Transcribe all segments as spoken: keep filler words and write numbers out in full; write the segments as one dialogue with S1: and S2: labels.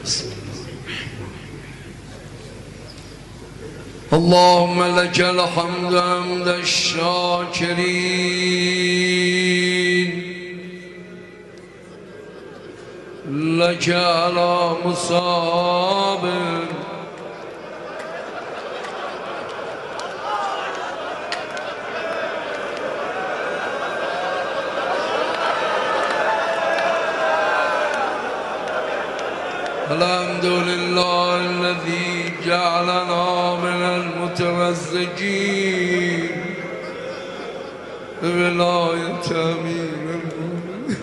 S1: اللهم لك الحمد حمد الشاكرين لك على مصاب الحمد لله الذي جعلنا من المتمسكين بولاية أمير المؤمنين.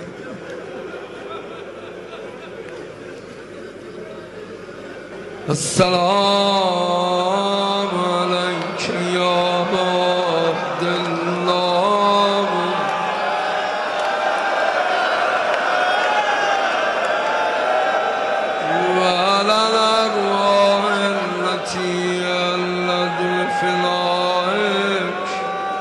S1: السلام عليك يا عبد الله وعلى الأرواح التي ألت بفنائك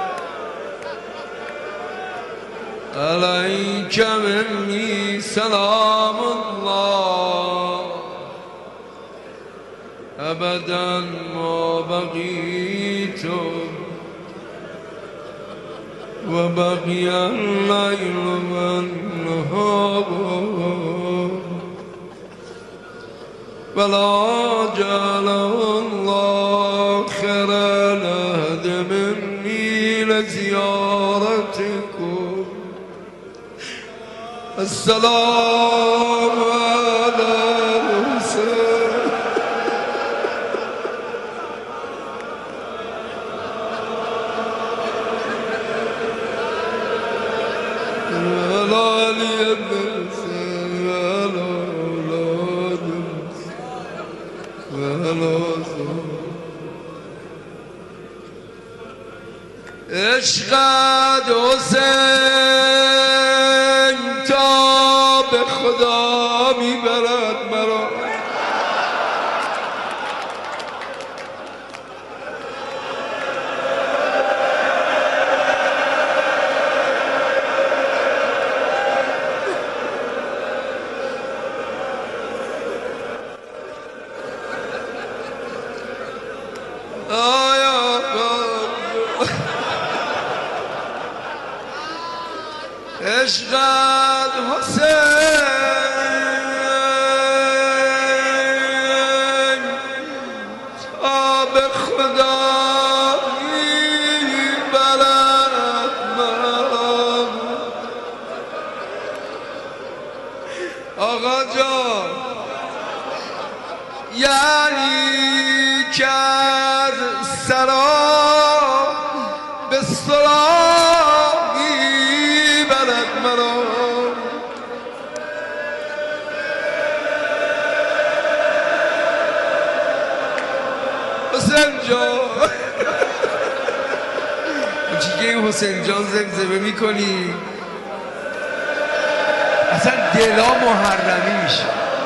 S1: عليك مني سلام الله أبدا ما بقيت وبقي الليل والنهار ولا جعل الله خير العهد مني لزيارتكم. السلام على الحسين وعلى علي بن حسين وعلى أولاد وعلى عشقت حسین تا به خدا میبرد مرا. عشقت حسین تا به خدا میبرد مرا. آقا جان یعنی که از سرا به سرا حسین جان چیگه این حسین جان زمزمه میکنی اصلا دلا محرمی میشه.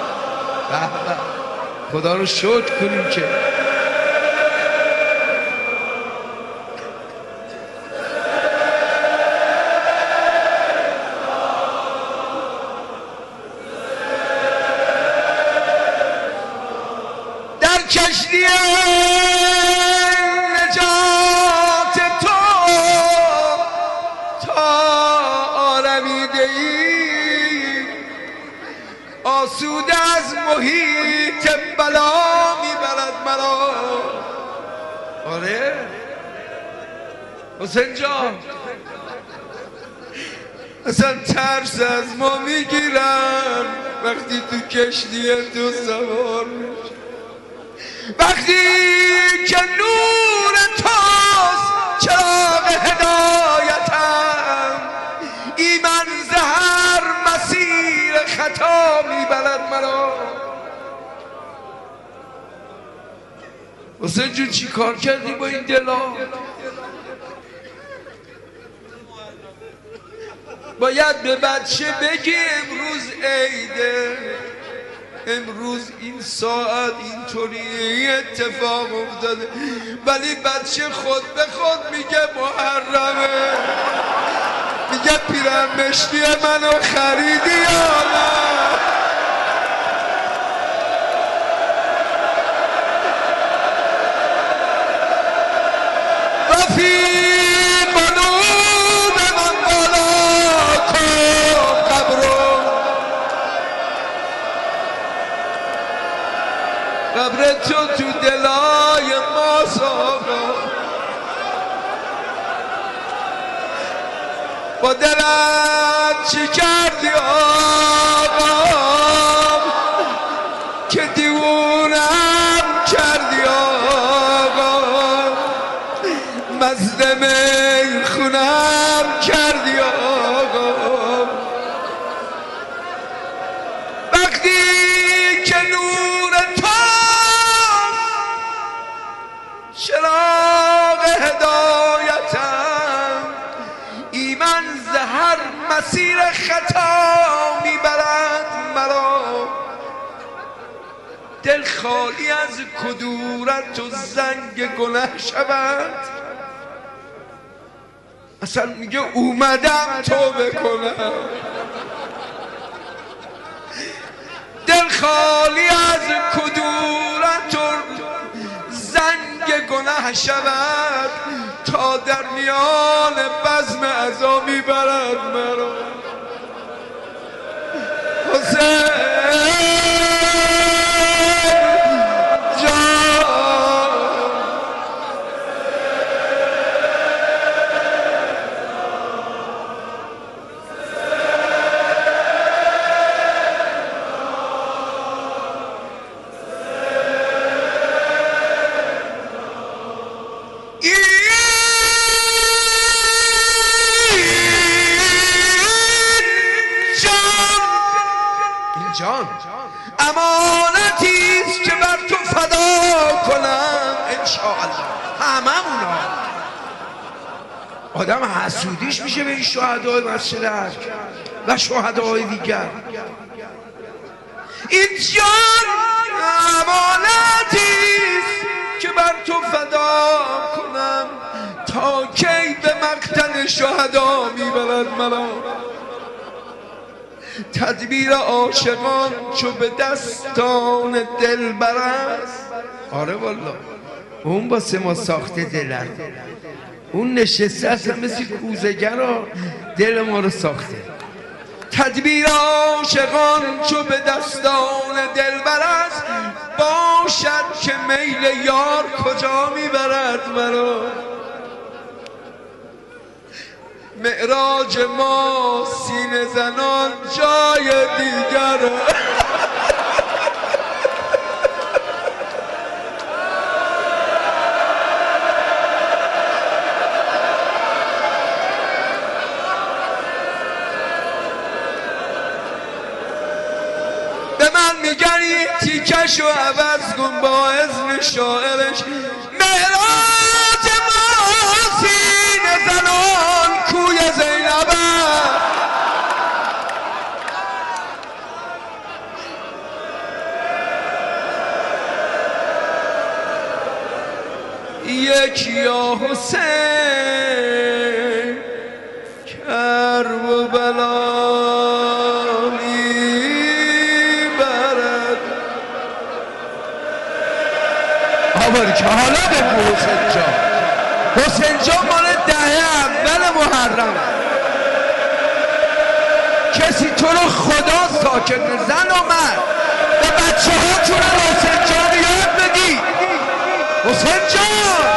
S1: خدا رو شکر کنیم که در کشتی نجات تو تا آرمیده ای آسوده از محیط بلا میبرد مرا. آره حسین جان اصلا ترس از ما میگیرن وقتی تو کشتی تو سوار میشه، وقتی که نور توست چراغ هدایتم ایمن زهر مسیر خطا میبرد مرا. حسین جون چی کار کردی با این دلا؟ باید به بچه بگی امروز عیده، امروز این ساعت اینطوری اتفاق افتاده، ولی بچه خود به خود میگه محرمه، میگه پیرن مشتی منو خریدی یا نه؟ قبر تو تو دلای ماست آقا. با دلت چی کردی آقا که دیوونم کردی آقا، مزد میخونم کردی آقا. وقتی که نور تو چراغ هدایتم، ایمن زهر مسیر خطا میبرد مرا. دل خالی از کدورت و زنگ گناه شود، اصلا میگه اومدم توبه کنم. دل خالی از کدورت و زنگ گناه شود، تا در میان بزم عزا میبرد مرا. حسین جان امانتیست که بر تو فدا کنم انشاءالله. هممونا آدم حسودیش میشه به این شهدای مسجد حق و شهدای دیگر. این جان امانتیست که بر تو فدا کنم، تا کی به مقتل شهدا میبرد مرا. تدبیر عاشقان چو به دستان دلبر است. آره والا اون واسه ما ساخته دلم، اون نشسته اصلا مثل کوزه‌گرا دل ما رو ساخته. تدبیر عاشقان چو به دستان دلبر است، باشد که میل یار کجا میبرد مرا. معراج ما سینه زنان جای دیگر. به من میگن این تیکش رو عوض کن با اذن شاعرش. معراج ما سینه زنان کوی زینب، یک یا حسین کرب و بلا میبرد. آباری که حالا بگو حسین جان. حسین جان مال دهه اول محرم. کسی تو رو خدا ساکت زن و مرد به بچه ها چون حسین جان یاد بگی. حسین جان